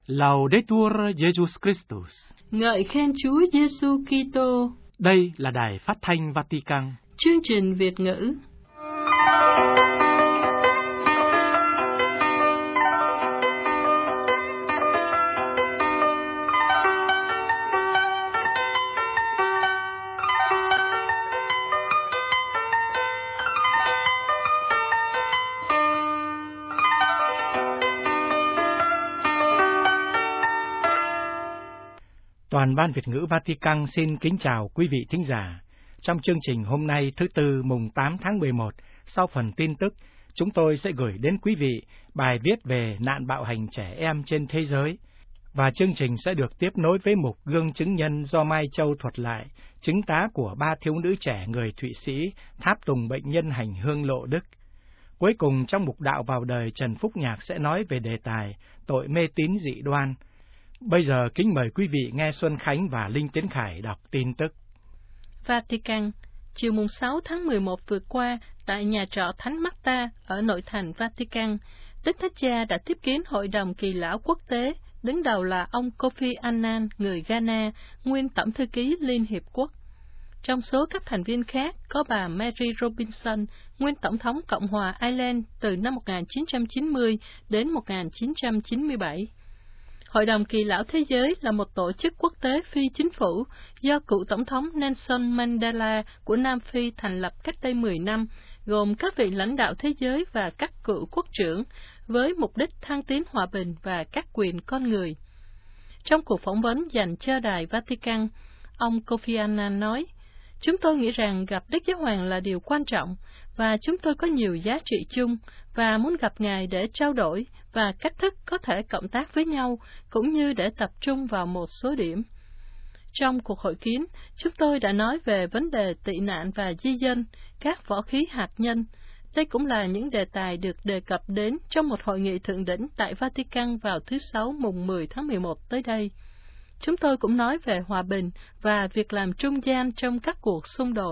Laudetur Jesus Christus. Ngợi khen Chúa Giêsu Kitô. Đây là Đài Phát thanh Vatican. Chương trình Việt ngữ. Toàn ban Việt ngữ Vatican xin kính chào quý vị thính giả. Trong chương trình hôm nay thứ Tư mùng 8 tháng 11, sau phần tin tức, chúng tôi sẽ gửi đến quý vị bài viết về nạn bạo hành trẻ em trên thế giới. Và chương trình sẽ được tiếp nối với mục gương chứng nhân do Mai Châu thuật lại, chứng tá của 3 thiếu nữ trẻ người Thụy Sĩ tháp tùng bệnh nhân hành hương lộ Đức. Cuối cùng trong mục đạo vào đời, Trần Phúc Nhạc sẽ nói về đề tài tội mê tín dị đoan. Bây giờ kính mời quý vị nghe Xuân Khánh và Linh Tiến Khải đọc tin tức. Vatican, chiều mùng 6 tháng 11 vừa qua, tại nhà trọ Thánh Marta ở nội thành Vatican, Đức Thánh Cha đã tiếp kiến Hội đồng Kỳ lão Quốc tế, đứng đầu là ông Kofi Annan, người Ghana, nguyên Tổng thư ký Liên Hiệp Quốc. Trong số các thành viên khác có bà Mary Robinson, nguyên Tổng thống Cộng hòa Ireland từ năm 1990 đến 1997. Hội đồng Kỳ lão Thế giới là một tổ chức quốc tế phi chính phủ do cựu Tổng thống Nelson Mandela của Nam Phi thành lập cách đây 10 năm, gồm các vị lãnh đạo thế giới và các cựu quốc trưởng, với mục đích thăng tiến hòa bình và các quyền con người. Trong cuộc phỏng vấn dành cho Đài Vatican, ông Kofi Annan nói, "Chúng tôi nghĩ rằng gặp Đức Giáo Hoàng là điều quan trọng, và chúng tôi có nhiều giá trị chung, và muốn gặp Ngài để trao đổi và cách thức có thể cộng tác với nhau, cũng như để tập trung vào một số điểm. Trong cuộc hội kiến, chúng tôi đã nói về vấn đề tị nạn và di dân, các võ khí hạt nhân. Đây cũng là những đề tài được đề cập đến trong một hội nghị thượng đỉnh tại Vatican vào thứ Sáu mùng 10 tháng 11 tới đây. Chúng tôi cũng nói về hòa bình và việc làm trung gian trong các cuộc xung đột."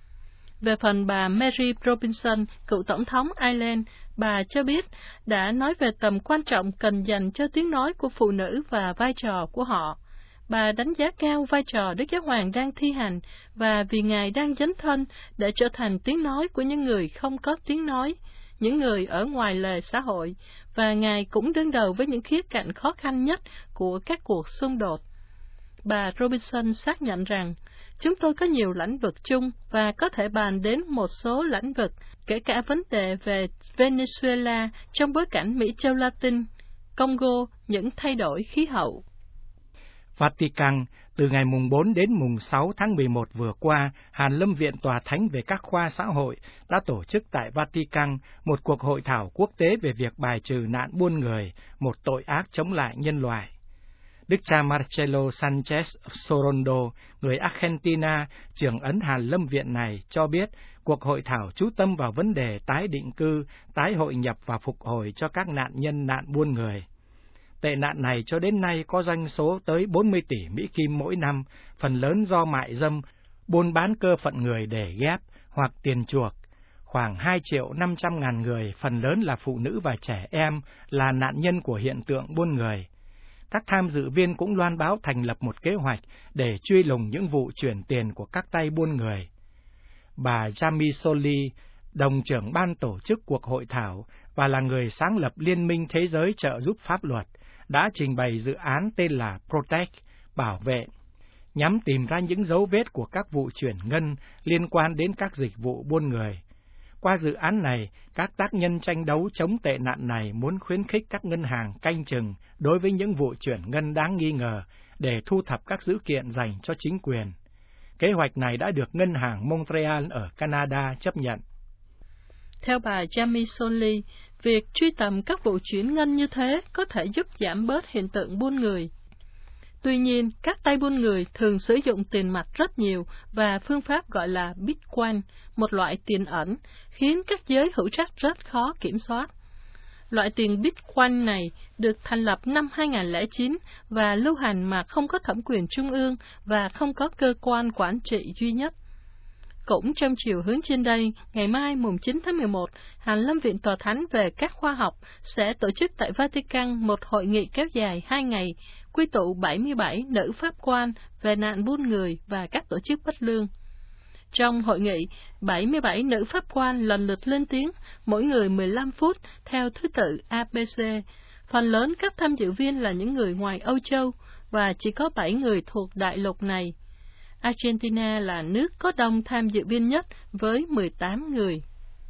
Về phần bà Mary Robinson, cựu Tổng thống Ireland, bà cho biết đã nói về tầm quan trọng cần dành cho tiếng nói của phụ nữ và vai trò của họ. Bà đánh giá cao vai trò Đức Giáo Hoàng đang thi hành và vì Ngài đang dấn thân để trở thành tiếng nói của những người không có tiếng nói, những người ở ngoài lề xã hội, và Ngài cũng đương đầu với những khía cạnh khó khăn nhất của các cuộc xung đột. Bà Robinson xác nhận rằng, "Chúng tôi có nhiều lĩnh vực chung và có thể bàn đến một số lĩnh vực, kể cả vấn đề về Venezuela trong bối cảnh Mỹ Châu Latin, Congo, những thay đổi khí hậu." Vatican, từ ngày mùng 4 đến mùng 6 tháng 11 vừa qua, Hàn Lâm Viện Tòa Thánh về các khoa xã hội đã tổ chức tại Vatican một cuộc hội thảo quốc tế về việc bài trừ nạn buôn người, một tội ác chống lại nhân loại. Đức cha Marcelo Sanchez Sorondo, người Argentina, trưởng ấn Hàn Lâm Viện này, cho biết cuộc hội thảo chú tâm vào vấn đề tái định cư, tái hội nhập và phục hồi cho các nạn nhân nạn buôn người. Tệ nạn này cho đến nay có doanh số tới 40 tỷ Mỹ Kim mỗi năm, phần lớn do mại dâm, buôn bán cơ phận người để ghép hoặc tiền chuộc. Khoảng 2.500.000 người, phần lớn là phụ nữ và trẻ em, là nạn nhân của hiện tượng buôn người. Các tham dự viên cũng loan báo thành lập một kế hoạch để truy lùng những vụ chuyển tiền của các tay buôn người. Bà Jamie Soli, đồng trưởng ban tổ chức cuộc hội thảo và là người sáng lập Liên minh Thế giới trợ giúp pháp luật, đã trình bày dự án tên là Protect, bảo vệ, nhằm tìm ra những dấu vết của các vụ chuyển ngân liên quan đến các dịch vụ buôn người. Qua dự án này, các tác nhân tranh đấu chống tệ nạn này muốn khuyến khích các ngân hàng canh chừng đối với những vụ chuyển ngân đáng nghi ngờ để thu thập các dữ kiện dành cho chính quyền. Kế hoạch này đã được Ngân hàng Montreal ở Canada chấp nhận. Theo bà Jamie Soli, việc truy tầm các vụ chuyển ngân như thế có thể giúp giảm bớt hiện tượng buôn người. Tuy nhiên, các tay buôn người thường sử dụng tiền mặt rất nhiều và phương pháp gọi là Bitcoin, một loại tiền ẩn, khiến các giới hữu trách rất khó kiểm soát. Loại tiền Bitcoin này được thành lập năm 2009 và lưu hành mà không có thẩm quyền trung ương và không có cơ quan quản trị duy nhất. Cũng trong chiều hướng trên đây, ngày mai mùng 9 tháng 11, Hàn Lâm Viện Tòa Thánh về các khoa học sẽ tổ chức tại Vatican một hội nghị kéo dài 2 ngày, quy tụ 77 nữ pháp quan về nạn buôn người và các tổ chức bất lương. Trong hội nghị, 77 nữ pháp quan lần lượt lên tiếng, mỗi người 15 phút theo thứ tự ABC. Phần lớn các tham dự viên là những người ngoài Âu Châu và chỉ có 7 người thuộc đại lục này. Argentina là nước có đông tham dự viên nhất với 18 người.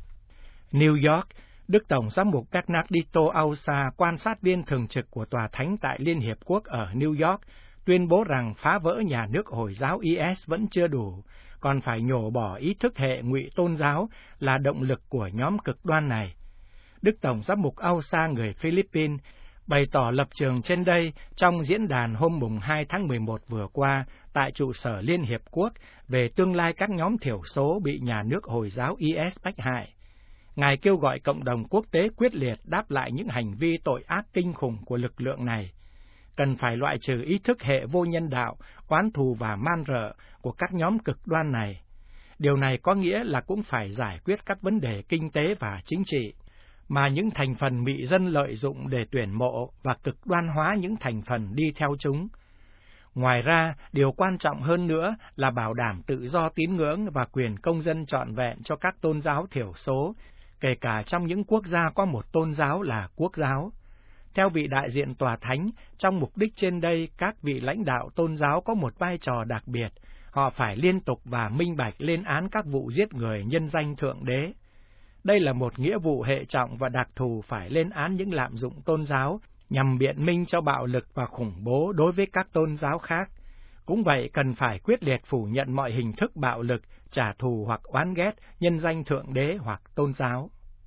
New York, Đức Tổng giám mục Bernardito Ausa, quan sát viên thường trực của Tòa Thánh tại Liên Hiệp Quốc ở New York, tuyên bố rằng phá vỡ nhà nước Hồi giáo IS vẫn chưa đủ, còn phải nhổ bỏ ý thức hệ ngụy tôn giáo là động lực của nhóm cực đoan này. Đức Tổng giám mục Ausa người Philippines bày tỏ lập trường trên đây trong diễn đàn hôm mùng 2 tháng 11 vừa qua tại trụ sở Liên Hiệp Quốc về tương lai các nhóm thiểu số bị nhà nước Hồi giáo IS bách hại. Ngài kêu gọi cộng đồng quốc tế quyết liệt đáp lại những hành vi tội ác kinh khủng của lực lượng này. Cần phải loại trừ ý thức hệ vô nhân đạo, oán thù và man rợ của các nhóm cực đoan này. Điều này có nghĩa là cũng phải giải quyết các vấn đề kinh tế và chính trị, mà những thành phần mị dân lợi dụng để tuyển mộ và cực đoan hóa những thành phần đi theo chúng. Ngoài ra, điều quan trọng hơn nữa là bảo đảm tự do tín ngưỡng và quyền công dân trọn vẹn cho các tôn giáo thiểu số, kể cả trong những quốc gia có một tôn giáo là quốc giáo. Theo vị đại diện Tòa Thánh, trong mục đích trên đây, các vị lãnh đạo tôn giáo có một vai trò đặc biệt. Họ phải liên tục và minh bạch lên án các vụ giết người nhân danh Thượng Đế. Đây là một nghĩa vụ hệ trọng và đặc thù phải lên án những lạm dụng tôn giáo nhằm biện minh cho bạo lực và khủng bố đối với các tôn giáo khác. Cũng vậy, cần phải quyết liệt phủ nhận mọi hình thức bạo lực, trả thù hoặc oán ghét nhân danh Thượng Đế hoặc tôn giáo.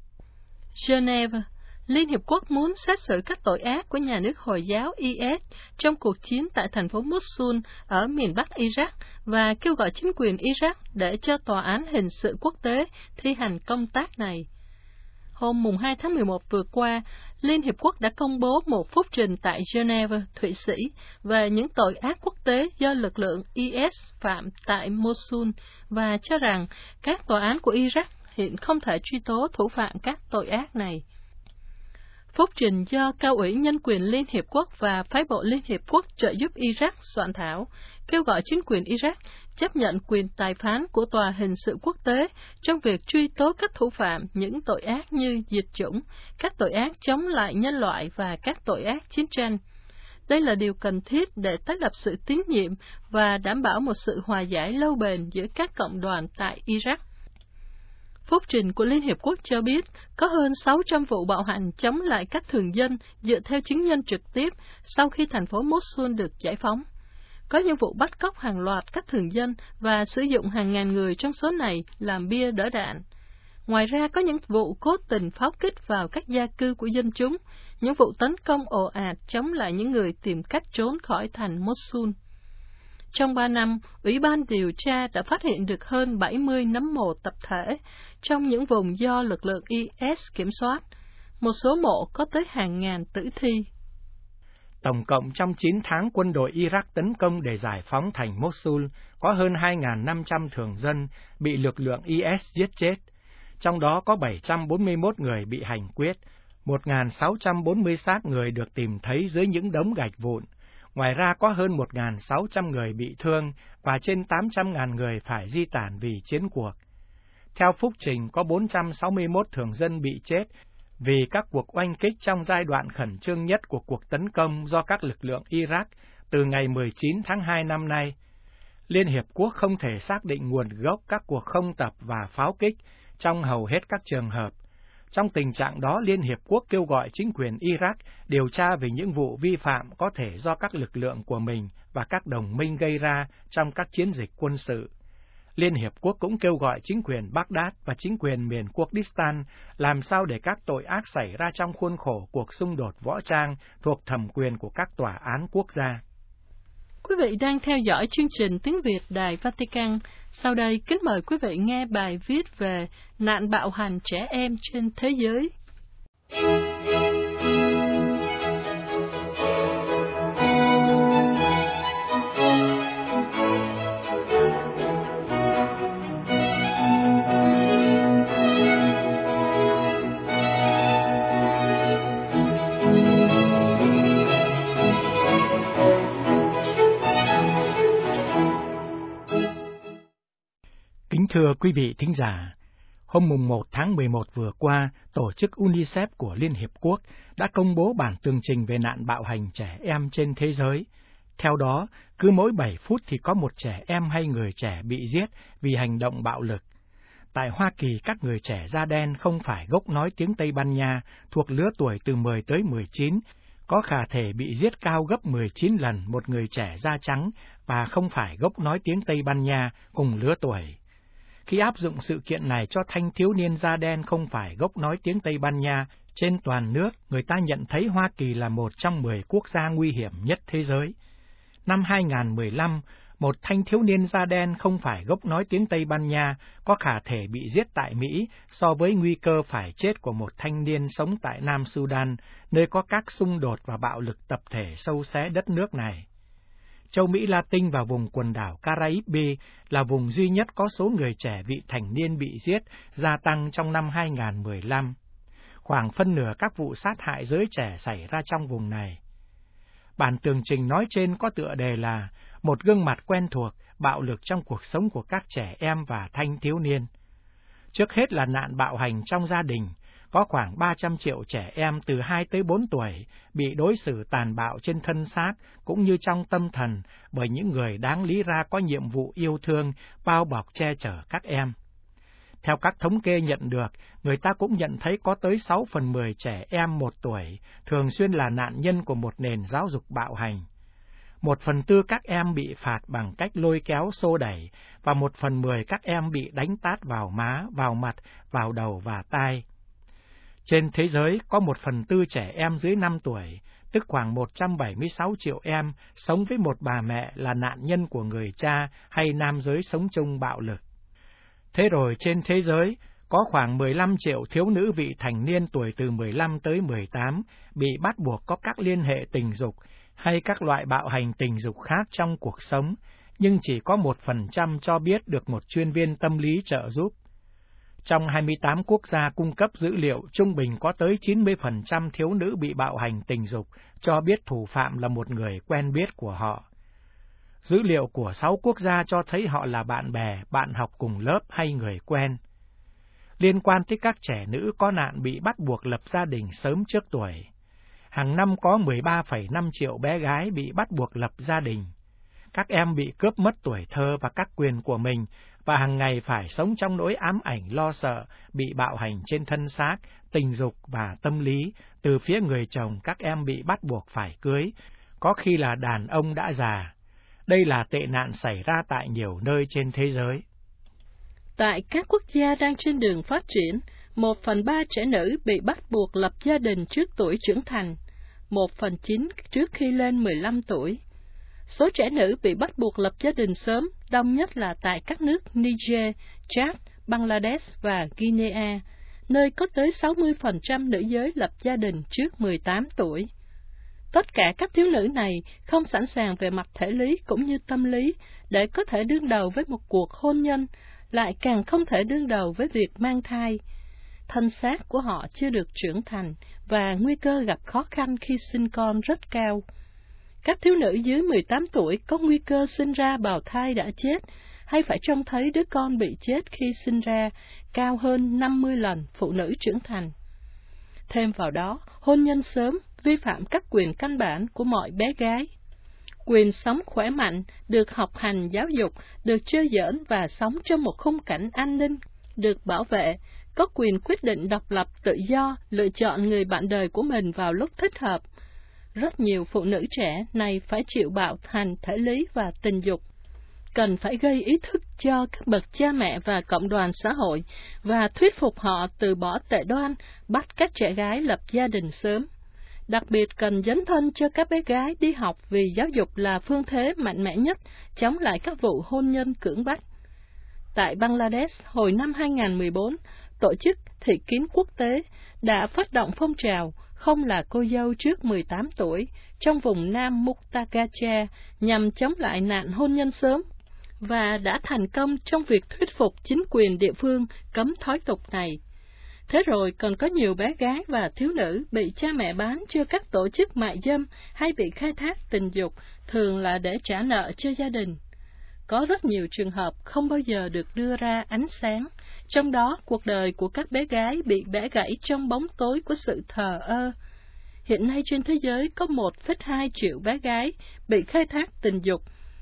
Geneva, Liên Hiệp Quốc muốn xét xử các tội ác của nhà nước Hồi giáo IS trong cuộc chiến tại thành phố Mosul ở miền Bắc Iraq và kêu gọi chính quyền Iraq để cho Tòa án Hình sự Quốc tế thi hành công tác này. Hôm mùng 2 tháng 11 vừa qua, Liên Hiệp Quốc đã công bố một phúc trình tại Geneva, Thụy Sĩ về những tội ác quốc tế do lực lượng IS phạm tại Mosul và cho rằng các tòa án của Iraq hiện không thể truy tố thủ phạm các tội ác này. Phúc trình do Cao ủy Nhân quyền Liên Hiệp Quốc và Phái bộ Liên Hiệp Quốc trợ giúp Iraq soạn thảo, kêu gọi chính quyền Iraq chấp nhận quyền tài phán của Tòa Hình sự Quốc tế trong việc truy tố các thủ phạm những tội ác như diệt chủng, các tội ác chống lại nhân loại và các tội ác chiến tranh. Đây là điều cần thiết để tái lập sự tín nhiệm và đảm bảo một sự hòa giải lâu bền giữa các cộng đoàn tại Iraq. Phúc trình của Liên Hiệp Quốc cho biết có hơn 600 vụ bạo hành chống lại các thường dân dựa theo chứng nhân trực tiếp sau khi thành phố Mosul được giải phóng. Có những vụ bắt cóc hàng loạt các thường dân và sử dụng hàng ngàn người trong số này làm bia đỡ đạn. Ngoài ra có những vụ cố tình pháo kích vào các gia cư của dân chúng, những vụ tấn công ồ ạt chống lại những người tìm cách trốn khỏi thành Mosul. Trong 3 năm, Ủy ban điều tra đã phát hiện được hơn 70 nấm mồ tập thể trong những vùng do lực lượng IS kiểm soát. Một số mộ có tới hàng ngàn tử thi. Tổng cộng trong 9 tháng quân đội Iraq tấn công để giải phóng thành Mosul, có hơn 2.500 thường dân bị lực lượng IS giết chết. Trong đó có 741 người bị hành quyết, 1.640 xác người được tìm thấy dưới những đống gạch vụn. Ngoài ra có hơn 1.600 người bị thương và trên 800.000 người phải di tản vì chiến cuộc. Theo phúc trình, có 461 thường dân bị chết vì các cuộc oanh kích trong giai đoạn khẩn trương nhất của cuộc tấn công do các lực lượng Iraq từ ngày 19 tháng 2 năm nay. Liên Hiệp Quốc không thể xác định nguồn gốc các cuộc không tập và pháo kích trong hầu hết các trường hợp. Trong tình trạng đó, Liên Hiệp Quốc kêu gọi chính quyền Iraq điều tra về những vụ vi phạm có thể do các lực lượng của mình và các đồng minh gây ra trong các chiến dịch quân sự. Liên Hiệp Quốc cũng kêu gọi chính quyền Baghdad và chính quyền miền Kurdistan làm sao để các tội ác xảy ra trong khuôn khổ cuộc xung đột võ trang thuộc thẩm quyền của các tòa án quốc gia. Quý vị đang theo dõi chương trình Tiếng Việt Đài Vatican. Sau đây, kính mời quý vị nghe bài viết về nạn bạo hành trẻ em trên thế giới. thưa quý vị thính giả, hôm mùng 1 tháng 11 vừa qua, tổ chức UNICEF của Liên Hiệp Quốc đã công bố bản tường trình về nạn bạo hành trẻ em trên thế giới. Theo đó, cứ mỗi 7 phút thì có một trẻ em hay người trẻ bị giết vì hành động bạo lực. Tại Hoa Kỳ, các người trẻ da đen không phải gốc nói tiếng Tây Ban Nha, thuộc lứa tuổi từ 10 tới 19, có khả thể bị giết cao gấp 19 lần một người trẻ da trắng và không phải gốc nói tiếng Tây Ban Nha cùng lứa tuổi. Khi áp dụng sự kiện này cho thanh thiếu niên da đen không phải gốc nói tiếng Tây Ban Nha, trên toàn nước, người ta nhận thấy Hoa Kỳ là một trong 10 quốc gia nguy hiểm nhất thế giới. Năm 2015, một thanh thiếu niên da đen không phải gốc nói tiếng Tây Ban Nha có khả thể bị giết tại Mỹ so với nguy cơ phải chết của một thanh niên sống tại Nam Sudan, nơi có các xung đột và bạo lực tập thể sâu xé đất nước này. Châu Mỹ Latin và vùng quần đảo Caribe là vùng duy nhất có số người trẻ vị thành niên bị giết gia tăng trong năm 2015. Khoảng phân nửa các vụ sát hại giới trẻ xảy ra trong vùng này. Bản tường trình nói trên có tựa đề là một gương mặt quen thuộc, bạo lực trong cuộc sống của các trẻ em và thanh thiếu niên. Trước hết là nạn bạo hành trong gia đình, có khoảng 300 triệu trẻ em từ 2 tới 4 tuổi bị đối xử tàn bạo trên thân xác cũng như trong tâm thần bởi những người đáng lý ra có nhiệm vụ yêu thương, bao bọc che chở các em. Theo các thống kê nhận được, người ta cũng nhận thấy có tới 6 phần 10 trẻ em 1 tuổi thường xuyên là nạn nhân của một nền giáo dục bạo hành. 1/4 các em bị phạt bằng cách lôi kéo xô đẩy, và 1/10 các em bị đánh tát vào má, vào mặt, vào đầu và tai. Trên thế giới có 1/4 trẻ em dưới 5 tuổi, tức khoảng 176 triệu em, sống với một bà mẹ là nạn nhân của người cha hay nam giới sống chung bạo lực. Thế rồi trên thế giới, có khoảng 15 triệu thiếu nữ vị thành niên tuổi từ 15 tới 18 bị bắt buộc có các liên hệ tình dục hay các loại bạo hành tình dục khác trong cuộc sống, nhưng chỉ có 1% cho biết được một chuyên viên tâm lý trợ giúp. Trong 28 quốc gia cung cấp dữ liệu, trung bình có tới 90% thiếu nữ bị bạo hành tình dục cho biết thủ phạm là một người quen biết của họ. Dữ liệu của 6 quốc gia cho thấy họ là bạn bè, bạn học cùng lớp hay người quen. Liên quan tới các trẻ nữ có nạn bị bắt buộc lập gia đình sớm trước tuổi. Hàng năm có 13,5 triệu bé gái bị bắt buộc lập gia đình. Các em bị cướp mất tuổi thơ và các quyền của mình, và hàng ngày phải sống trong nỗi ám ảnh lo sợ, bị bạo hành trên thân xác, tình dục và tâm lý, từ phía người chồng các em bị bắt buộc phải cưới, có khi là đàn ông đã già. Đây là tệ nạn xảy ra tại nhiều nơi trên thế giới. Tại các quốc gia đang trên đường phát triển, 1/3 trẻ nữ bị bắt buộc lập gia đình trước tuổi trưởng thành, 1/9 trước khi lên 15 tuổi. Số trẻ nữ bị bắt buộc lập gia đình sớm đông nhất là tại các nước Niger, Chad, Bangladesh và Guinea, nơi có tới 60% nữ giới lập gia đình trước 18 tuổi. Tất cả các thiếu nữ này không sẵn sàng về mặt thể lý cũng như tâm lý để có thể đương đầu với một cuộc hôn nhân, lại càng không thể đương đầu với việc mang thai. Thân xác của họ chưa được trưởng thành và nguy cơ gặp khó khăn khi sinh con rất cao. Các thiếu nữ dưới 18 tuổi có nguy cơ sinh ra bào thai đã chết hay phải trông thấy đứa con bị chết khi sinh ra cao hơn 50 lần phụ nữ trưởng thành. Thêm vào đó, hôn nhân sớm vi phạm các quyền căn bản của mọi bé gái. Quyền sống khỏe mạnh, được học hành giáo dục, được chơi giỡn và sống trong một khung cảnh an ninh, được bảo vệ, có quyền quyết định độc lập tự do, lựa chọn người bạn đời của mình vào lúc thích hợp. Rất nhiều phụ nữ trẻ này phải chịu bạo hành thể lý và tình dục. Cần phải gây ý thức cho các bậc cha mẹ và cộng đoàn xã hội và thuyết phục họ từ bỏ tệ đoan, bắt các trẻ gái lập gia đình sớm. Đặc biệt cần dấn thân cho các bé gái đi học vì giáo dục là phương thế mạnh mẽ nhất chống lại các vụ hôn nhân cưỡng bách. Tại Bangladesh, hồi năm 2014, Tổ chức Thị kiến Quốc tế đã phát động phong trào không là cô dâu trước 18 tuổi trong vùng Nam Muktagacha nhằm chống lại nạn hôn nhân sớm, và đã thành công trong việc thuyết phục chính quyền địa phương cấm thói tục này. Thế rồi còn có nhiều bé gái và thiếu nữ bị cha mẹ bán cho các tổ chức mại dâm hay bị khai thác tình dục, thường là để trả nợ cho gia đình. Có rất nhiều trường hợp không bao giờ được đưa ra ánh sáng, trong đó cuộc đời của các bé gái bị bẻ gãy trong bóng tối của sự thờ ơ. Hiện nay trên thế giới có 1,2 triệu bé gái bị khai thác tình dục.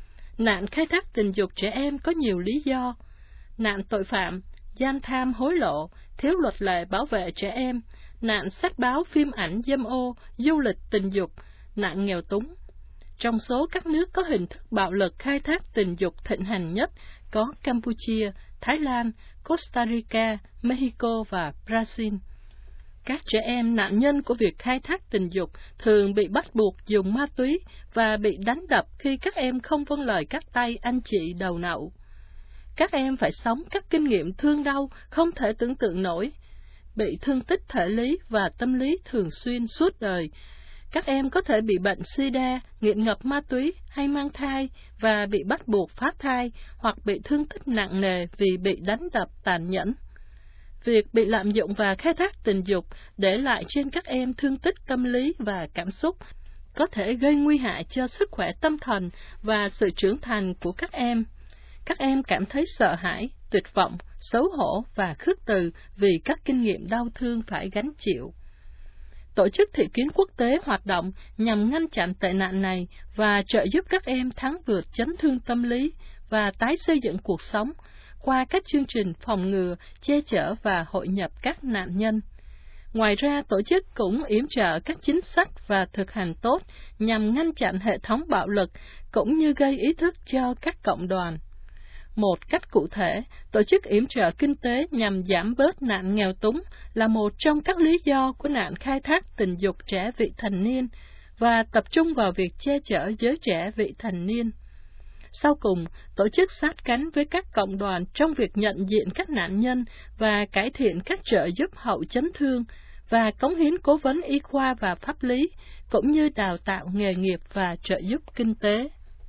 Nạn khai thác tình dục trẻ em có nhiều lý do: nạn tội phạm, gian tham hối lộ, thiếu luật lệ bảo vệ trẻ em, nạn sách báo phim ảnh dâm ô, du lịch tình dục, nạn nghèo túng. Trong số các nước có hình thức bạo lực khai thác tình dục thịnh hành nhất có Campuchia, Thái Lan, Costa Rica, Mexico và Brazil. Các trẻ em nạn nhân của việc khai thác tình dục thường bị bắt buộc dùng ma túy và bị đánh đập khi các em không vâng lời các tay anh chị đầu nậu. Các em phải sống các kinh nghiệm thương đau không thể tưởng tượng nổi, bị thương tích thể lý và tâm lý thường xuyên suốt đời. Các em có thể bị bệnh sida, nghiện ngập ma túy hay mang thai và bị bắt buộc phá thai hoặc bị thương tích nặng nề vì bị đánh đập tàn nhẫn. Việc bị lạm dụng và khai thác tình dục để lại trên các em thương tích tâm lý và cảm xúc, có thể gây nguy hại cho sức khỏe tâm thần và sự trưởng thành của các em. Các em cảm thấy sợ hãi, tuyệt vọng, xấu hổ và khước từ vì các kinh nghiệm đau thương phải gánh chịu. Tổ chức Thị kiến Quốc tế hoạt động nhằm ngăn chặn tệ nạn này và trợ giúp các em thắng vượt chấn thương tâm lý và tái xây dựng cuộc sống qua các chương trình phòng ngừa, che chở và hội nhập các nạn nhân. Ngoài ra, tổ chức cũng yểm trợ các chính sách và thực hành tốt nhằm ngăn chặn hệ thống bạo lực cũng như gây ý thức cho các cộng đoàn. Một cách cụ thể, tổ chức yểm trợ kinh tế nhằm giảm bớt nạn nghèo túng là một trong các lý do của nạn khai thác tình dục trẻ vị thành niên và tập trung vào việc che chở giới trẻ vị thành niên. Sau cùng, tổ chức sát cánh với các cộng đoàn trong việc nhận diện các nạn nhân và cải thiện các trợ giúp hậu chấn thương và cống hiến cố vấn y khoa và pháp lý, cũng như đào tạo nghề nghiệp và trợ giúp kinh tế.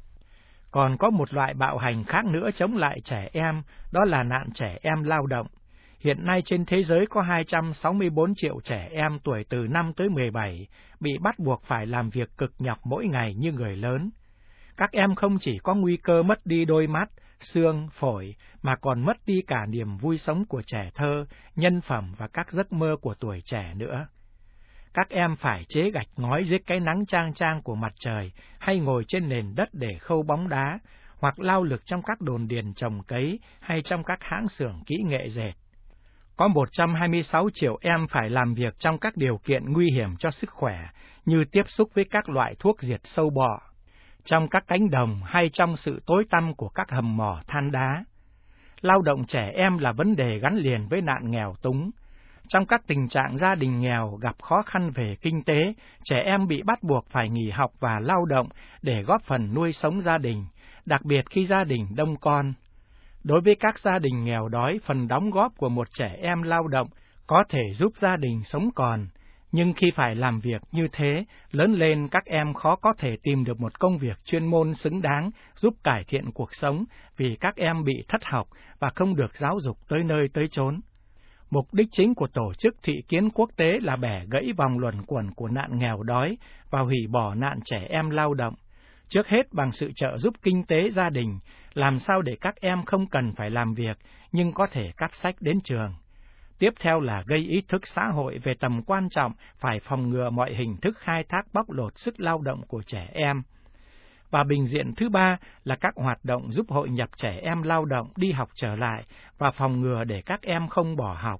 Còn có một loại bạo hành khác nữa chống lại trẻ em, đó là nạn trẻ em lao động. Hiện nay trên thế giới có 264 triệu trẻ em tuổi từ 5 tới 17 bị bắt buộc phải làm việc cực nhọc mỗi ngày như người lớn. Các em không chỉ có nguy cơ mất đi đôi mắt, xương, phổi, mà còn mất đi cả niềm vui sống của trẻ thơ, nhân phẩm và các giấc mơ của tuổi trẻ nữa. Các em phải chế gạch ngói dưới cái nắng chang chang của mặt trời, hay ngồi trên nền đất để khâu bóng đá, hoặc lao lực trong các đồn điền trồng cấy hay trong các hãng xưởng kỹ nghệ dệt. Có 126 triệu em phải làm việc trong các điều kiện nguy hiểm cho sức khỏe, như tiếp xúc với các loại thuốc diệt sâu bọ, trong các cánh đồng hay trong sự tối tăm của các hầm mỏ than đá. Lao động trẻ em là vấn đề gắn liền với nạn nghèo túng. Trong các tình trạng gia đình nghèo gặp khó khăn về kinh tế, trẻ em bị bắt buộc phải nghỉ học và lao động để góp phần nuôi sống gia đình, đặc biệt khi gia đình đông con. Đối với các gia đình nghèo đói, phần đóng góp của một trẻ em lao động có thể giúp gia đình sống còn, nhưng khi phải làm việc như thế, lớn lên các em khó có thể tìm được một công việc chuyên môn xứng đáng giúp cải thiện cuộc sống vì các em bị thất học và không được giáo dục tới nơi tới chốn. Mục đích chính của Tổ chức Thị kiến Quốc tế là bẻ gãy vòng luẩn quẩn của nạn nghèo đói và hủy bỏ nạn trẻ em lao động. Trước hết bằng sự trợ giúp kinh tế gia đình, làm sao để các em không cần phải làm việc nhưng có thể cắp sách đến trường. Tiếp theo là gây ý thức xã hội về tầm quan trọng phải phòng ngừa mọi hình thức khai thác bóc lột sức lao động của trẻ em. Và bình diện thứ ba là các hoạt động giúp hội nhập trẻ em lao động đi học trở lại và phòng ngừa để các em không bỏ học.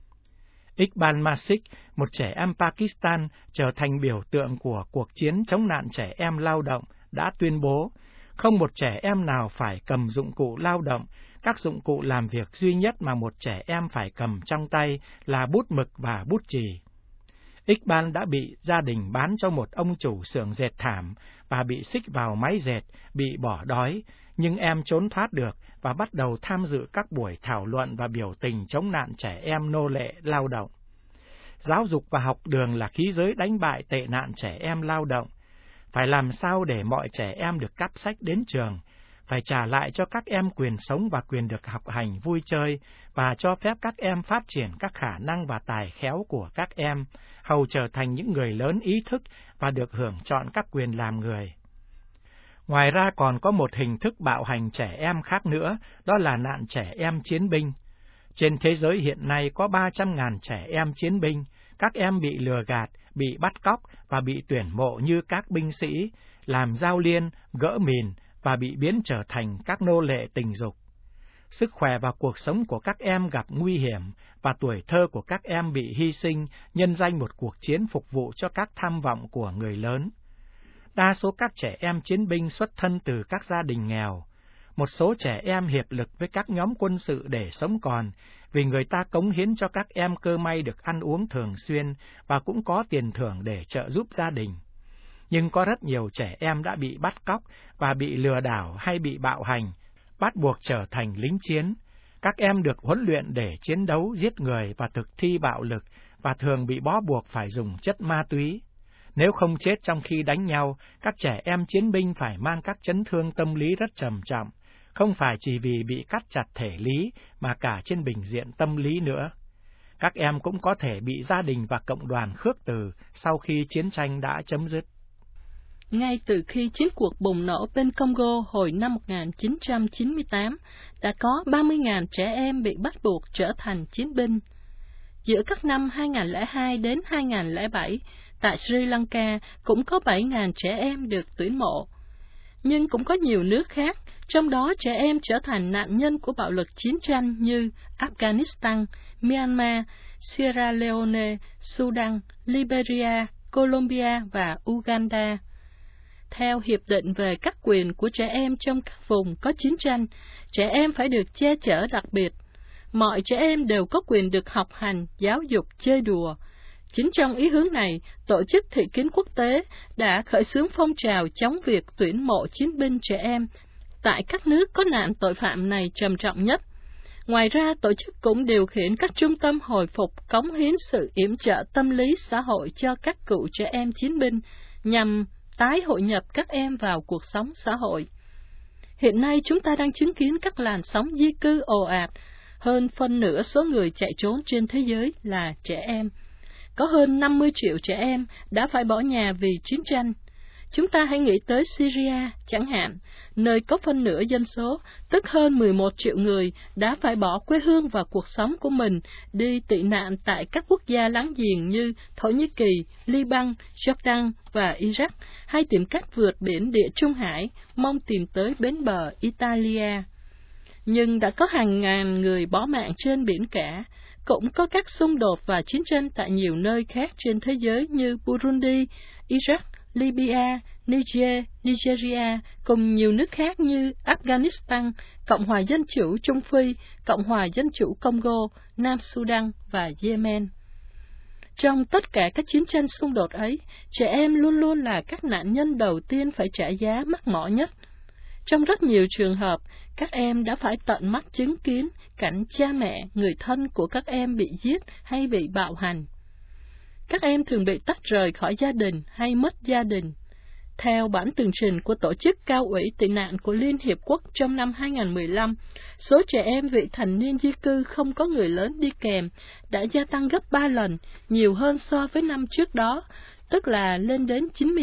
Iqbal Masih, một trẻ em Pakistan trở thành biểu tượng của cuộc chiến chống nạn trẻ em lao động, đã tuyên bố, không một trẻ em nào phải cầm dụng cụ lao động, các dụng cụ làm việc duy nhất mà một trẻ em phải cầm trong tay là bút mực và bút chì. Iqbal đã bị gia đình bán cho một ông chủ xưởng dệt thảm và bị xích vào máy dệt, bị bỏ đói, nhưng em trốn thoát được và bắt đầu tham dự các buổi thảo luận và biểu tình chống nạn trẻ em nô lệ lao động. Giáo dục và học đường là khí giới đánh bại tệ nạn trẻ em lao động. Phải làm sao để mọi trẻ em được cắp sách đến trường, phải trả lại cho các em quyền sống và quyền được học hành vui chơi, và cho phép các em phát triển các khả năng và tài khéo của các em, hầu trở thành những người lớn ý thức và được hưởng trọn các quyền làm người. Ngoài ra còn có một hình thức bạo hành trẻ em khác nữa, đó là nạn trẻ em chiến binh. Trên thế giới hiện nay có 300.000 trẻ em chiến binh, các em bị lừa gạt, bị bắt cóc và bị tuyển mộ như các binh sĩ, làm giao liên, gỡ mìn và bị biến trở thành các nô lệ tình dục. Sức khỏe và cuộc sống của các em gặp nguy hiểm và tuổi thơ của các em bị hy sinh nhân danh một cuộc chiến phục vụ cho các tham vọng của người lớn. Đa số các trẻ em chiến binh xuất thân từ các gia đình nghèo. Một số trẻ em hiệp lực với các nhóm quân sự để sống còn, vì người ta cống hiến cho các em cơ may được ăn uống thường xuyên và cũng có tiền thưởng để trợ giúp gia đình. Nhưng có rất nhiều trẻ em đã bị bắt cóc và bị lừa đảo hay bị bạo hành, bắt buộc trở thành lính chiến. Các em được huấn luyện để chiến đấu, giết người và thực thi bạo lực và thường bị bó buộc phải dùng chất ma túy. Nếu không chết trong khi đánh nhau, các trẻ em chiến binh phải mang các chấn thương tâm lý rất trầm trọng, không phải chỉ vì bị cắt chặt thể lý mà cả trên bình diện tâm lý nữa. Các em cũng có thể bị gia đình và cộng đoàn khước từ sau khi chiến tranh đã chấm dứt. Ngay từ khi chiến cuộc bùng nổ bên Congo hồi năm 1998, đã có 30.000 trẻ em bị bắt buộc trở thành chiến binh. Giữa các năm 2002 đến 2007, tại Sri Lanka cũng có 7.000 trẻ em được tuyển mộ. Nhưng cũng có nhiều nước khác, trong đó trẻ em trở thành nạn nhân của bạo lực chiến tranh như Afghanistan, Myanmar, Sierra Leone, Sudan, Liberia, Colombia và Uganda. Theo Hiệp định về các quyền của trẻ em trong các vùng có chiến tranh, trẻ em phải được che chở đặc biệt. Mọi trẻ em đều có quyền được học hành, giáo dục, chơi đùa. Chính trong ý hướng này, Tổ chức Thị kiến Quốc tế đã khởi xướng phong trào chống việc tuyển mộ chiến binh trẻ em tại các nước có nạn tội phạm này trầm trọng nhất. Ngoài ra, tổ chức cũng điều khiển các trung tâm hồi phục cống hiến sự yểm trợ tâm lý xã hội cho các cựu trẻ em chiến binh nhằm tái hội nhập các em vào cuộc sống xã hội. Hiện nay chúng ta đang chứng kiến các làn sóng di cư ồ ạt, hơn phân nửa số người chạy trốn trên thế giới là trẻ em. Có hơn 50 triệu trẻ em đã phải bỏ nhà vì chiến tranh. Chúng ta hãy nghĩ tới Syria chẳng hạn, nơi có phân nửa dân số, tức hơn 11 triệu người, đã phải bỏ quê hương và cuộc sống của mình đi tị nạn tại các quốc gia láng giềng như Thổ Nhĩ Kỳ, Liban, Jordan và Iraq, hay tìm cách vượt biển Địa Trung Hải, mong tìm tới bến bờ Italia. Nhưng đã có hàng ngàn người bỏ mạng trên biển cả. Cũng có các xung đột và chiến tranh tại nhiều nơi khác trên thế giới như Burundi, Iraq, Libya, Niger, Nigeria, cùng nhiều nước khác như Afghanistan, Cộng hòa Dân chủ Trung Phi, Cộng hòa Dân chủ Congo, Nam Sudan và Yemen. Trong tất cả các chiến tranh xung đột ấy, trẻ em luôn luôn là các nạn nhân đầu tiên phải trả giá mắc mỏ nhất. Trong rất nhiều trường hợp, các em đã phải tận mắt chứng kiến cảnh cha mẹ, người thân của các em bị giết hay bị bạo hành. Các em thường bị tách rời khỏi gia đình hay mất gia đình. Theo bản tường trình của Tổ chức Cao ủy Tị nạn của Liên Hiệp Quốc trong năm 2015, số trẻ em vị thành niên di cư không có người lớn đi kèm đã gia tăng gấp 3 lần, nhiều hơn so với năm trước đó, tức là lên đến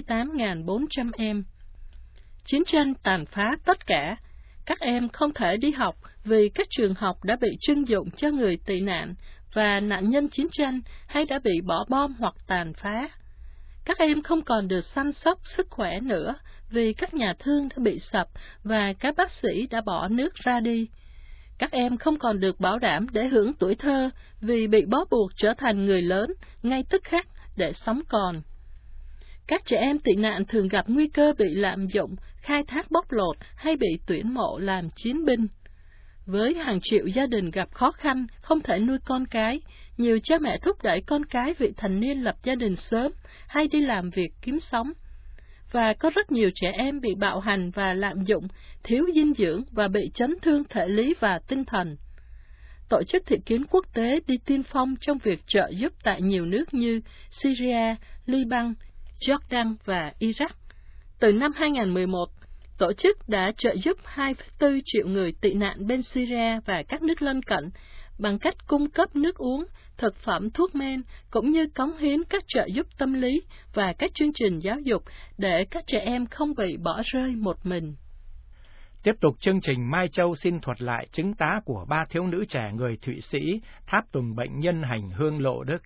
98.400 em. Chiến tranh tàn phá tất cả. Các em không thể đi học vì các trường học đã bị trưng dụng cho người tị nạn và nạn nhân chiến tranh hay đã bị bỏ bom hoặc tàn phá. Các em không còn được săn sóc sức khỏe nữa vì các nhà thương đã bị sập và các bác sĩ đã bỏ nước ra đi. Các em không còn được bảo đảm để hưởng tuổi thơ vì bị bó buộc trở thành người lớn ngay tức khắc để sống còn. Các trẻ em tị nạn thường gặp nguy cơ bị lạm dụng, khai thác bóc lột hay bị tuyển mộ làm chiến binh. Với hàng triệu gia đình gặp khó khăn, không thể nuôi con cái, nhiều cha mẹ thúc đẩy con cái vị thành niên lập gia đình sớm hay đi làm việc kiếm sống. Và có rất nhiều trẻ em bị bạo hành và lạm dụng, thiếu dinh dưỡng và bị chấn thương thể lý và tinh thần. Tổ chức Thị kiến Quốc tế đi tiên phong trong việc trợ giúp tại nhiều nước như Syria, Liban, Jordan và Iraq. Từ năm 2011, tổ chức đã trợ giúp 2,4 triệu người tị nạn bên Syria và các nước lân cận bằng cách cung cấp nước uống, thực phẩm, thuốc men, cũng như cống hiến các trợ giúp tâm lý và các chương trình giáo dục để các trẻ em không bị bỏ rơi một mình. Tiếp tục chương trình, Mai Châu xin thuật lại chứng tá của 3 thiếu nữ trẻ người Thụy Sĩ tháp tùng bệnh nhân hành hương Lộ Đức.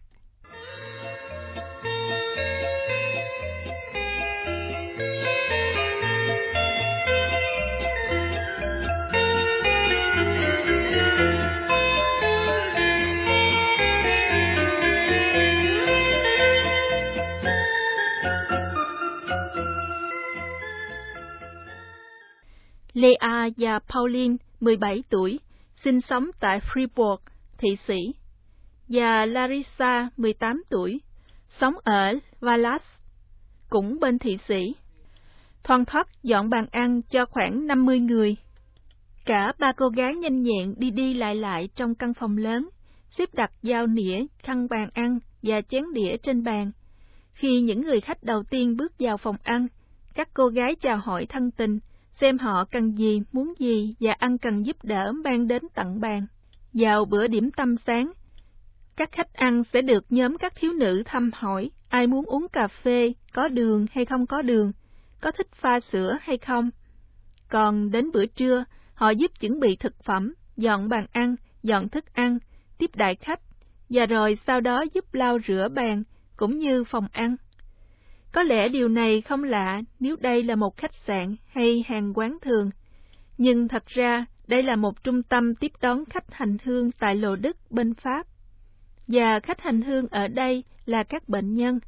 Lea và Pauline, 17 tuổi, sinh sống tại Fribourg, Thụy Sĩ, và Larissa, 18 tuổi, sống ở Valais, cũng bên Thụy Sĩ, thoăn thoắt dọn bàn ăn cho khoảng 50 người. Cả 3 cô gái nhanh nhẹn đi đi lại trong căn phòng lớn, xếp đặt dao nĩa, khăn bàn ăn và chén đĩa trên bàn. Khi những người khách đầu tiên bước vào phòng ăn, các cô gái chào hỏi thân tình, xem họ cần gì, muốn gì và ăn cần giúp đỡ mang đến tận bàn. Vào bữa điểm tâm sáng, các khách ăn sẽ được nhóm các thiếu nữ thăm hỏi ai muốn uống cà phê, có đường hay không có đường, có thích pha sữa hay không. Còn đến bữa trưa, họ giúp chuẩn bị thực phẩm, dọn bàn ăn, dọn thức ăn, tiếp đãi khách, và rồi sau đó giúp lau rửa bàn, cũng như phòng ăn. Có lẽ điều này không lạ nếu đây là một khách sạn hay hàng quán thường, nhưng thật ra đây là một trung tâm tiếp đón khách hành hương tại Lộ Đức bên Pháp, và khách hành hương ở đây là các bệnh nhân.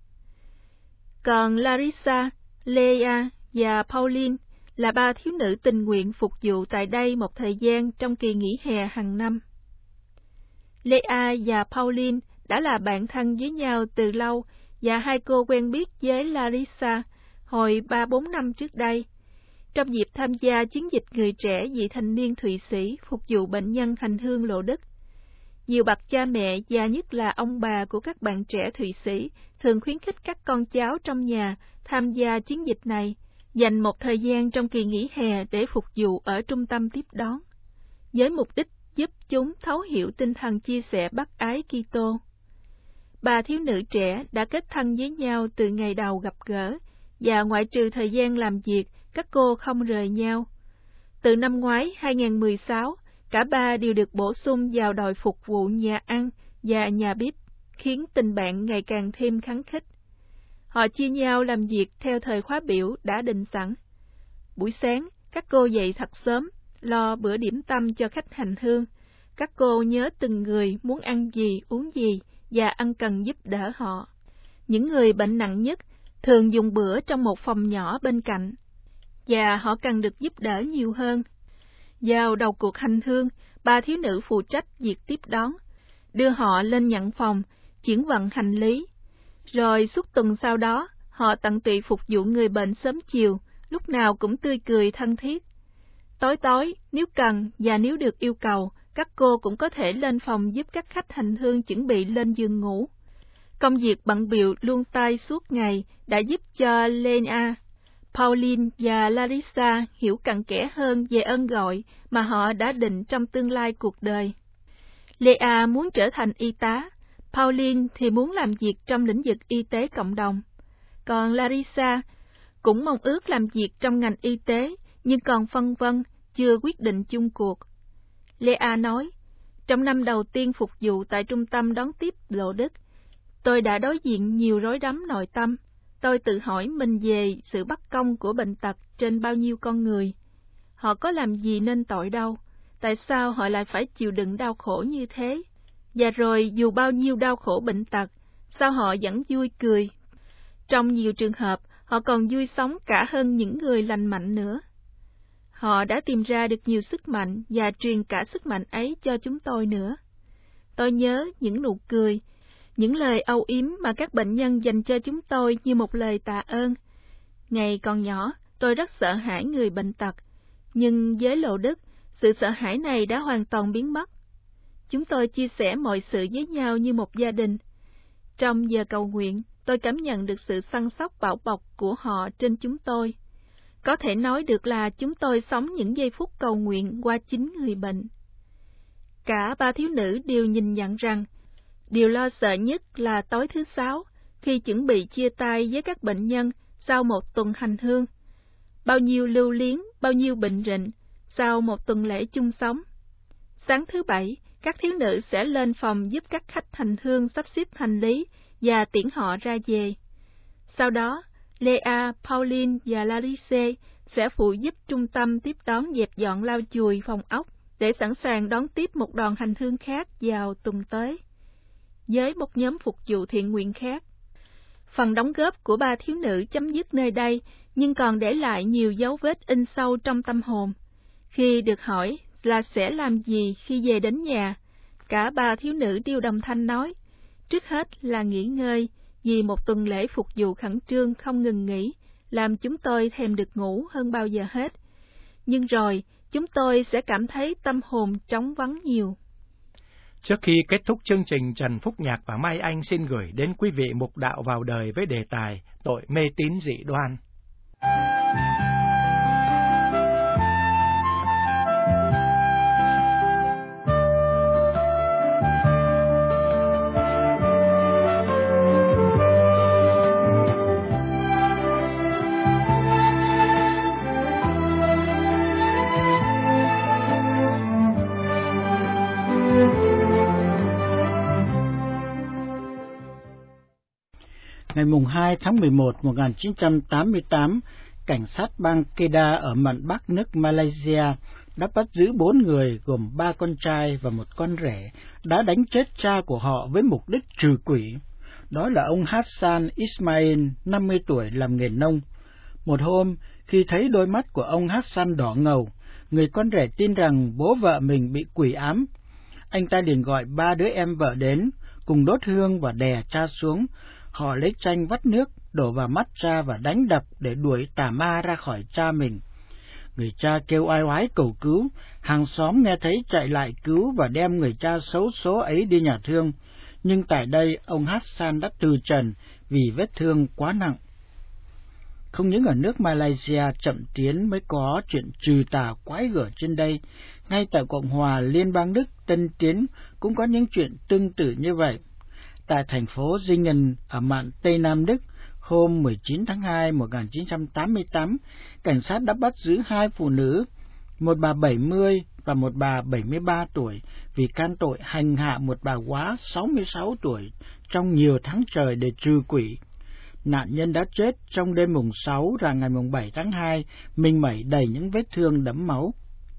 Còn Larissa, Lea và Pauline là 3 thiếu nữ tình nguyện phục vụ tại đây một thời gian trong kỳ nghỉ hè hàng năm. Lea và Pauline đã là bạn thân với nhau từ lâu, và hai cô quen biết với Larissa hồi 3-4 năm trước đây, trong dịp tham gia chiến dịch người trẻ vị thành niên Thụy Sĩ phục vụ bệnh nhân hành hương Lộ Đức. Nhiều bậc cha mẹ và nhất là ông bà của các bạn trẻ Thụy Sĩ thường khuyến khích các con cháu trong nhà tham gia chiến dịch này, dành một thời gian trong kỳ nghỉ hè để phục vụ ở trung tâm tiếp đón, với mục đích giúp chúng thấu hiểu tinh thần chia sẻ bác ái Kitô. 3 thiếu nữ trẻ đã kết thân với nhau từ ngày đầu gặp gỡ, và ngoại trừ thời gian làm việc, các cô không rời nhau. Từ năm ngoái 2016, cả 3 đều được bổ sung vào đội phục vụ nhà ăn và nhà bếp, khiến tình bạn ngày càng thêm khăng khít. Họ chia nhau làm việc theo thời khóa biểu đã định sẵn. Buổi sáng, các cô dậy thật sớm, lo bữa điểm tâm cho khách hành hương. Các cô nhớ từng người muốn ăn gì, uống gì, và ân cần giúp đỡ họ. Những người bệnh nặng nhất thường dùng bữa trong một phòng nhỏ bên cạnh, và họ cần được giúp đỡ nhiều hơn. Vào đầu cuộc hành hương, 3 thiếu nữ phụ trách việc tiếp đón, đưa họ lên nhận phòng, chuyển vận hành lý. Rồi suốt tuần sau đó, họ tận tụy phục vụ người bệnh sớm chiều, lúc nào cũng tươi cười thân thiết. Tối, nếu cần và nếu được yêu cầu, các cô cũng có thể lên phòng giúp các khách hành hương chuẩn bị lên giường ngủ. Công việc bận bịu luôn tay suốt ngày đã giúp cho Lea, Pauline và Larissa hiểu cặn kẽ hơn về ơn gọi mà họ đã định trong tương lai cuộc đời. Lea muốn trở thành y tá, Pauline thì muốn làm việc trong lĩnh vực y tế cộng đồng. Còn Larissa cũng mong ước làm việc trong ngành y tế, nhưng còn phân vân, chưa quyết định chung cuộc. Lea nói, trong năm đầu tiên phục vụ tại trung tâm đón tiếp Lộ Đức, tôi đã đối diện nhiều rối rắm nội tâm. Tôi tự hỏi mình về sự bất công của bệnh tật trên bao nhiêu con người. Họ có làm gì nên tội đâu? Tại sao họ lại phải chịu đựng đau khổ như thế? Và rồi dù bao nhiêu đau khổ bệnh tật, sao họ vẫn vui cười? Trong nhiều trường hợp, họ còn vui sống cả hơn những người lành mạnh nữa. Họ đã tìm ra được nhiều sức mạnh và truyền cả sức mạnh ấy cho chúng tôi nữa. Tôi nhớ những nụ cười, những lời âu yếm mà các bệnh nhân dành cho chúng tôi như một lời tạ ơn. Ngày còn nhỏ, tôi rất sợ hãi người bệnh tật, nhưng với Lộ Đức, sự sợ hãi này đã hoàn toàn biến mất. Chúng tôi chia sẻ mọi sự với nhau như một gia đình. Trong giờ cầu nguyện, tôi cảm nhận được sự săn sóc bảo bọc của họ trên chúng tôi. Có thể nói được là chúng tôi sống những giây phút cầu nguyện qua chính người bệnh. Cả ba thiếu nữ đều nhìn nhận rằng điều lo sợ nhất là tối thứ Sáu, khi chuẩn bị chia tay với các bệnh nhân sau một tuần hành hương. Bao nhiêu lưu luyến, bao nhiêu bệnh rịnh sau một tuần lễ chung sống. Sáng thứ Bảy, các thiếu nữ sẽ lên phòng giúp các khách hành hương sắp xếp hành lý và tiễn họ ra về. Sau đó, Lea, Pauline và Larisse sẽ phụ giúp trung tâm tiếp đón dẹp dọn lau chùi phòng ốc để sẵn sàng đón tiếp một đoàn hành hương khác vào tuần tới, với một nhóm phục vụ thiện nguyện khác. Phần đóng góp của ba thiếu nữ chấm dứt nơi đây, nhưng còn để lại nhiều dấu vết in sâu trong tâm hồn. Khi được hỏi là sẽ làm gì khi về đến nhà, cả ba thiếu nữ đều đồng thanh nói, trước hết là nghỉ ngơi, vì một tuần lễ phục vụ khẩn trương không ngừng nghỉ, làm chúng tôi thèm được ngủ hơn bao giờ hết. Nhưng rồi, chúng tôi sẽ cảm thấy tâm hồn trống vắng nhiều. Trước khi kết thúc chương trình, Trần Phúc Nhạc và Mai Anh xin gửi đến quý vị mục đạo vào đời với đề tài tội mê tín dị đoan. Ngày 2 tháng 11, 1988, cảnh sát bang Kedah ở mạn Bắc nước Malaysia đã bắt giữ 4 người gồm 3 con trai và 1 con rể đã đánh chết cha của họ với mục đích trừ quỷ. Đó là ông Hassan Ismail, 50 tuổi, làm nghề nông. Một hôm, khi thấy đôi mắt của ông Hassan đỏ ngầu, người con rể tin rằng bố vợ mình bị quỷ ám. Anh ta liền gọi 3 đứa em vợ đến, cùng đốt hương và đè cha xuống. Họ lấy chanh vắt nước, đổ vào mắt cha và đánh đập để đuổi tà ma ra khỏi cha mình. Người cha kêu oai oái cầu cứu, hàng xóm nghe thấy chạy lại cứu và đem người cha xấu số ấy đi nhà thương. Nhưng tại đây, ông Hassan đã từ trần vì vết thương quá nặng. Không những ở nước Malaysia chậm tiến mới có chuyện trừ tà quái gở trên đây, ngay tại Cộng hòa Liên bang Đức tân tiến cũng có những chuyện tương tự như vậy. Tại thành phố Singen ở mạn Tây Nam Đức, hôm 19 tháng 2, 1988, cảnh sát đã bắt giữ 2 phụ nữ, một bà 70 và một bà 73 tuổi, vì can tội hành hạ một bà góa 66 tuổi trong nhiều tháng trời để trừ quỷ. Nạn nhân đã chết trong đêm mùng 6 và ngày mùng 7 tháng 2, mình mẩy đầy những vết thương đẫm máu.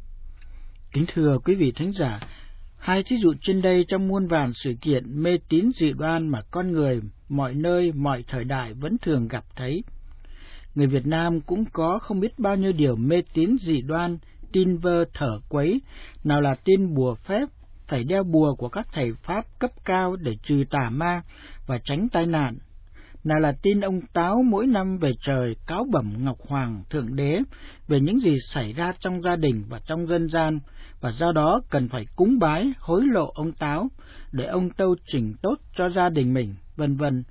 Kính thưa quý vị thính giả, 2 thí dụ trên đây trong muôn vàn sự kiện mê tín dị đoan mà con người mọi nơi, mọi thời đại vẫn thường gặp thấy. Người Việt Nam cũng có không biết bao nhiêu điều mê tín dị đoan, tin vơ thở quấy, nào là tin bùa phép, phải đeo bùa của các thầy Pháp cấp cao để trừ tà ma và tránh tai nạn, nào là tin ông Táo mỗi năm về trời cáo bẩm Ngọc Hoàng Thượng Đế về những gì xảy ra trong gia đình và trong dân gian, và do đó cần phải cúng bái, hối lộ ông Táo để ông tâu chỉnh tốt cho gia đình mình, vân vân.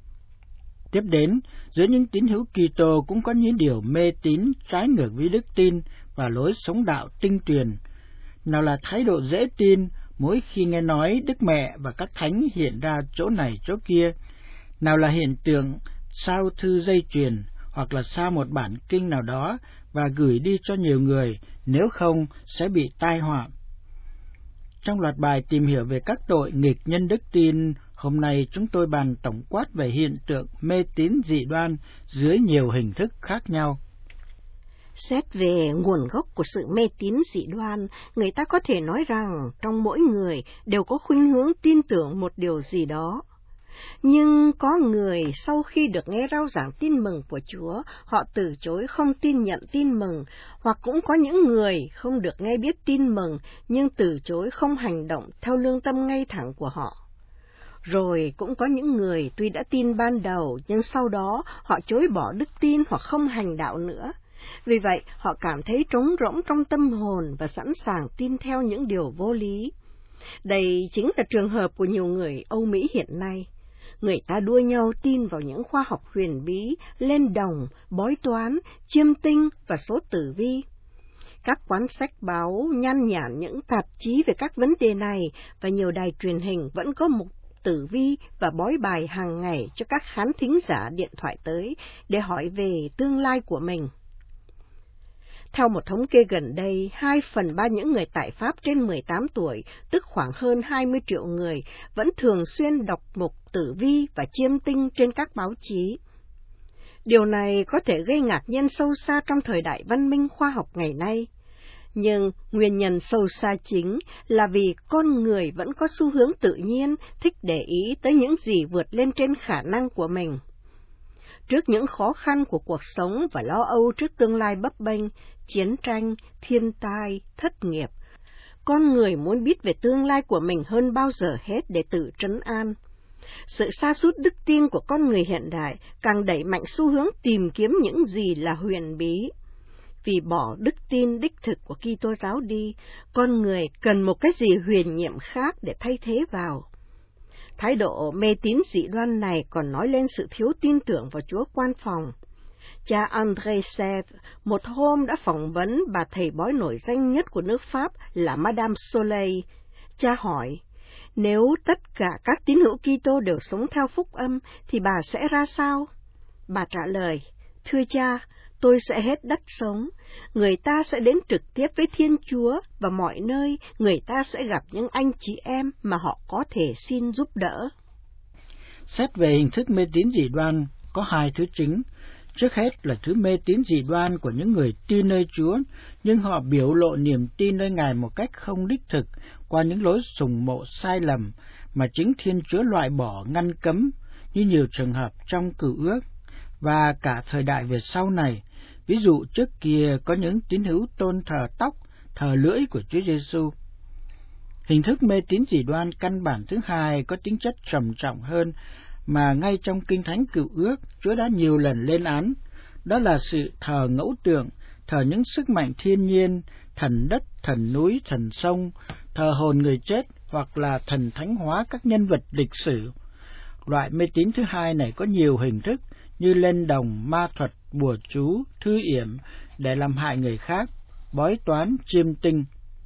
Tiếp đến, giữa những tín hữu Kitô cũng có những điều mê tín trái ngược với đức tin và lối sống đạo tinh tuyền, nào là thái độ dễ tin mỗi khi nghe nói Đức Mẹ và các thánh hiện ra chỗ này chỗ kia, nào là hiện tượng sao thư dây chuyền hoặc là sao một bản kinh nào đó và gửi đi cho nhiều người, nếu không sẽ bị tai họa. Trong loạt bài tìm hiểu về các tội nghịch nhân đức tin, hôm nay chúng tôi bàn tổng quát về hiện tượng mê tín dị đoan dưới nhiều hình thức khác nhau. Xét về nguồn gốc của sự mê tín dị đoan, người ta có thể nói rằng trong mỗi người đều có khuynh hướng tin tưởng một điều gì đó. Nhưng có người sau khi được nghe rao giảng tin mừng của Chúa, họ từ chối không tin nhận tin mừng, hoặc cũng có những người không được nghe biết tin mừng, nhưng từ chối không hành động theo lương tâm ngay thẳng của họ. Rồi cũng có những người tuy đã tin ban đầu, nhưng sau đó họ chối bỏ đức tin hoặc không hành đạo nữa. Vì vậy, họ cảm thấy trống rỗng trong tâm hồn và sẵn sàng tin theo những điều vô lý. Đây chính là trường hợp của nhiều người Âu Mỹ hiện nay. Người ta đua nhau tin vào những khoa học huyền bí, lên đồng, bói toán, chiêm tinh và số tử vi. Các quán sách báo nhan nhản những tạp chí về các vấn đề này, và nhiều đài truyền hình vẫn có một tử vi và bói bài hàng ngày cho các khán thính giả điện thoại tới để hỏi về tương lai của mình. Theo một thống kê gần đây, 2/3 những người tại Pháp trên 18 tuổi, tức khoảng hơn 20 triệu người, vẫn thường xuyên đọc mục tử vi và chiêm tinh trên các báo chí. Điều này có thể gây ngạc nhiên sâu xa trong thời đại văn minh khoa học ngày nay. Nhưng nguyên nhân sâu xa chính là vì con người vẫn có xu hướng tự nhiên thích để ý tới những gì vượt lên trên khả năng của mình. Trước những khó khăn của cuộc sống và lo âu trước tương lai bấp bênh, chiến tranh, thiên tai, thất nghiệp, con người muốn biết về tương lai của mình hơn bao giờ hết để tự trấn an. Sự sa sút đức tin của con người hiện đại càng đẩy mạnh xu hướng tìm kiếm những gì là huyền bí. Vì bỏ đức tin đích thực của Kitô giáo đi, con người cần một cái gì huyền nhiệm khác để thay thế vào. Thái độ mê tín dị đoan này còn nói lên sự thiếu tin tưởng vào Chúa Quan Phòng. Cha André Sèvres một hôm đã phỏng vấn bà thầy bói nổi danh nhất của nước Pháp là Madame Soleil. Cha hỏi, nếu tất cả các tín hữu Kitô đều sống theo phúc âm, thì bà sẽ ra sao? Bà trả lời, thưa cha, tôi sẽ hết đất sống. Người ta sẽ đến trực tiếp với Thiên Chúa, và mọi nơi người ta sẽ gặp những anh chị em mà họ có thể xin giúp đỡ. Xét về hình thức mê tín dị đoan, có hai thứ chính. Trước hết là thứ mê tín dị đoan của những người tin nơi Chúa, nhưng họ biểu lộ niềm tin nơi Ngài một cách không đích thực qua những lối sùng mộ sai lầm mà chính Thiên Chúa loại bỏ ngăn cấm, như nhiều trường hợp trong Cựu Ước và cả thời đại về sau này. Ví dụ trước kia có những tín hữu tôn thờ tóc, thờ lưỡi của Chúa Giêsu. Hình thức mê tín dị đoan căn bản thứ hai có tính chất trầm trọng hơn mà ngay trong Kinh Thánh Cựu Ước Chúa đã nhiều lần lên án, đó là sự thờ ngẫu tượng, thờ những sức mạnh thiên nhiên, thần đất, thần núi, thần sông, thờ hồn người chết hoặc là thần thánh hóa các nhân vật lịch sử. Loại mê tín thứ hai này có nhiều hình thức như lên đồng, ma thuật, bùa chú, thư yểm để làm hại người khác, bói toán, chiêm tinh.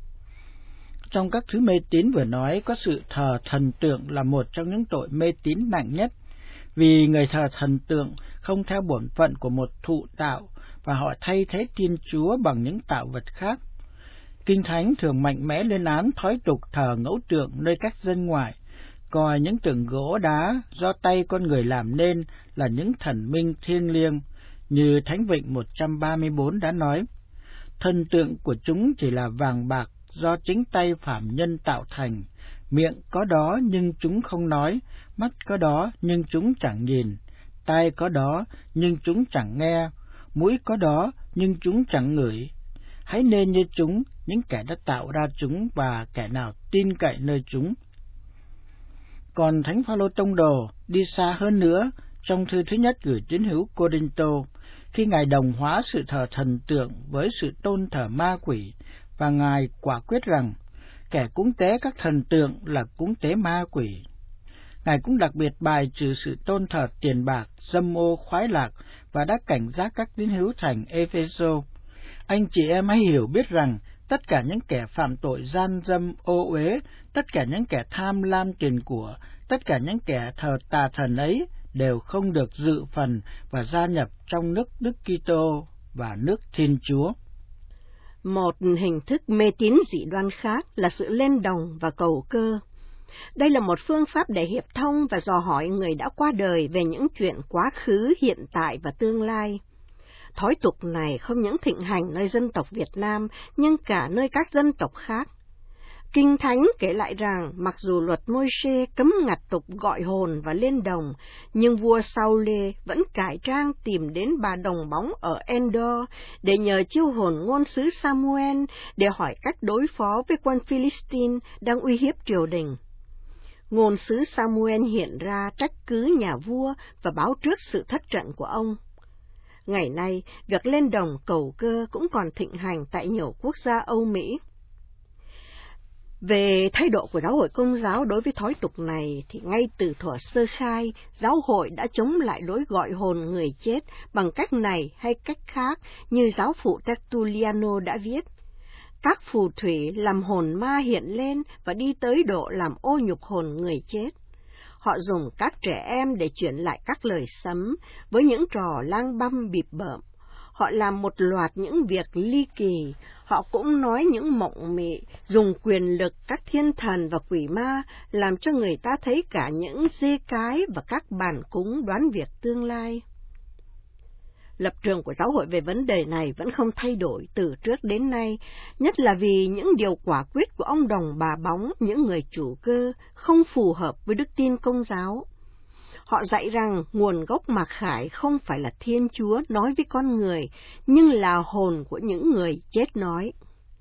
Trong các thứ mê tín vừa nói, có sự thờ thần tượng là một trong những tội mê tín nặng nhất, vì người thờ thần tượng không theo bổn phận của một thụ tạo và họ thay thế Thiên Chúa bằng những tạo vật khác. Kinh Thánh thường mạnh mẽ lên án thói tục thờ ngẫu tượng nơi các dân ngoại, coi những tượng gỗ đá do tay con người làm nên là những thần minh thiêng liêng, như Thánh Vịnh 134 đã nói. Thần tượng của chúng chỉ là vàng bạc do chính tay phàm nhân tạo thành, miệng có đó nhưng chúng không nói, mắt có đó nhưng chúng chẳng nhìn, tai có đó nhưng chúng chẳng nghe, mũi có đó nhưng chúng chẳng ngửi. Hãy nên như chúng, những kẻ đã tạo ra chúng và kẻ nào tin cậy nơi chúng. Còn Thánh Phaolô tông đồ đi xa hơn nữa trong thư thứ nhất gửi tín hữu Cô-rinh-tô, khi Ngài đồng hóa sự thờ thần tượng với sự tôn thờ ma quỷ, và Ngài quả quyết rằng kẻ cúng tế các thần tượng là cúng tế ma quỷ. Ngài cũng đặc biệt bài trừ sự tôn thờ tiền bạc, dâm ô, khoái lạc và đã cảnh giác các tín hữu thành Ê-phê-sô. Anh chị em hãy hiểu biết rằng tất cả những kẻ phạm tội gian dâm, ô uế, tất cả những kẻ tham lam tiền của, tất cả những kẻ thờ tà thần ấy đều không được dự phần và gia nhập trong nước Đức Kitô và nước Thiên Chúa. Một hình thức mê tín dị đoan khác là sự lên đồng và cầu cơ. Đây là một phương pháp để hiệp thông và dò hỏi người đã qua đời về những chuyện quá khứ, hiện tại và tương lai. Thói tục này không những thịnh hành nơi dân tộc Việt Nam, nhưng cả nơi các dân tộc khác. Kinh Thánh kể lại rằng, mặc dù luật Môi-se cấm ngặt tục gọi hồn và lên đồng, nhưng vua Saul-lê vẫn cải trang tìm đến bà đồng bóng ở Endor để nhờ chiêu hồn ngôn sứ Samuel để hỏi cách đối phó với quân Philistine đang uy hiếp triều đình. Ngôn sứ Samuel hiện ra trách cứ nhà vua và báo trước sự thất trận của ông. Ngày nay, việc lên đồng cầu cơ cũng còn thịnh hành tại nhiều quốc gia Âu Mỹ. Về thái độ của giáo hội Công giáo đối với thói tục này thì ngay từ thuở sơ khai, giáo hội đã chống lại lối gọi hồn người chết bằng cách này hay cách khác, như giáo phụ Tertulliano đã viết. Các phù thủy làm hồn ma hiện lên và đi tới độ làm ô nhục hồn người chết. Họ dùng các trẻ em để chuyển lại các lời sấm với những trò lang băm bịp bợm. Họ làm một loạt những việc ly kỳ. Họ cũng nói những mộng mị, dùng quyền lực các thiên thần và quỷ ma, làm cho người ta thấy cả những dê cái và các bàn cúng đoán việc tương lai. Lập trường của giáo hội về vấn đề này vẫn không thay đổi từ trước đến nay, nhất là vì những điều quả quyết của ông đồng bà bóng, những người chủ cơ, không phù hợp với đức tin Công giáo. Họ dạy rằng nguồn gốc mặc khải không phải là Thiên Chúa nói với con người, nhưng là hồn của những người chết nói.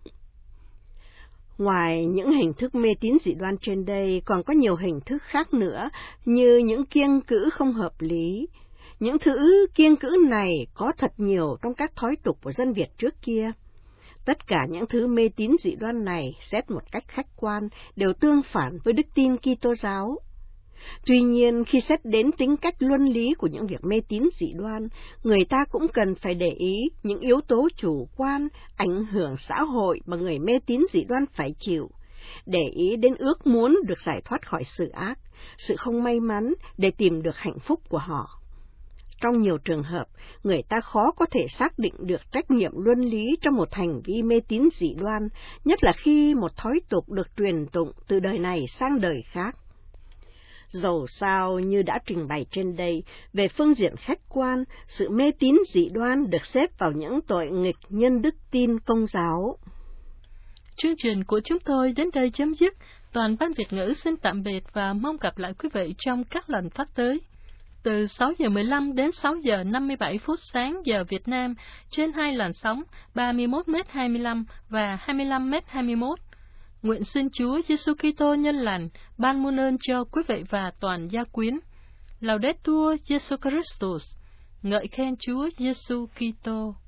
Ngoài những hình thức mê tín dị đoan trên đây, còn có nhiều hình thức khác nữa, như những kiêng cữ không hợp lý. Những thứ kiêng cữ này có thật nhiều trong các thói tục của dân Việt trước kia. Tất cả những thứ mê tín dị đoan này, xét một cách khách quan, đều tương phản với đức tin Kitô giáo. Tuy nhiên, khi xét đến tính cách luân lý của những việc mê tín dị đoan, người ta cũng cần phải để ý những yếu tố chủ quan, ảnh hưởng xã hội mà người mê tín dị đoan phải chịu, để ý đến ước muốn được giải thoát khỏi sự ác, sự không may mắn để tìm được hạnh phúc của họ. Trong nhiều trường hợp, người ta khó có thể xác định được trách nhiệm luân lý trong một hành vi mê tín dị đoan, nhất là khi một thói tục được truyền tụng từ đời này sang đời khác. Dầu sao như đã trình bày trên đây, về phương diện khách quan, sự mê tín dị đoan được xếp vào những tội nghịch nhân đức tin Công giáo. Chương trình của chúng tôi đến đây chấm dứt. Toàn ban Việt ngữ xin tạm biệt và mong gặp lại quý vị trong các lần phát tới. Từ 6 giờ 15 đến 6 giờ 57 phút sáng giờ Việt Nam trên hai làn sóng 31m25 và 25m21. Nguyện xin Chúa Giêsu Kitô nhân lành ban muôn ơn cho quý vị và toàn gia quyến. Laudetur Jesu Christus. Ngợi khen Chúa Giêsu Kitô.